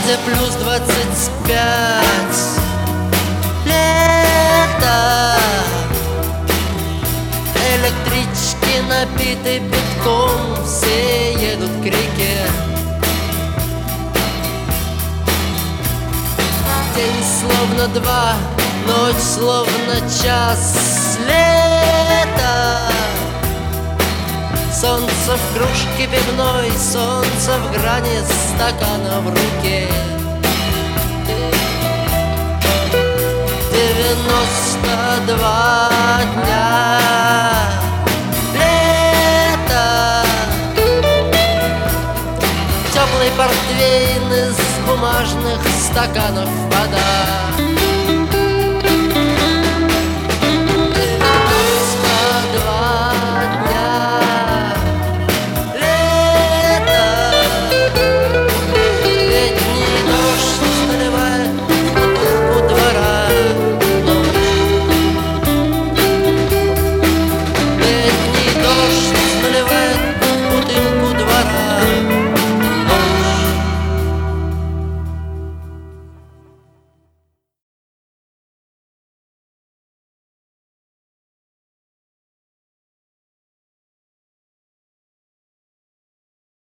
городе плюс 25. Лето. Электрички набиты битком, все едут к реке. День словно два, ночь словно час. Лето. Солнце в кружке пивной, солнце в грани стакана в руке. 92 дня. Лето. Теплый портвейн из бумажных стаканов вода.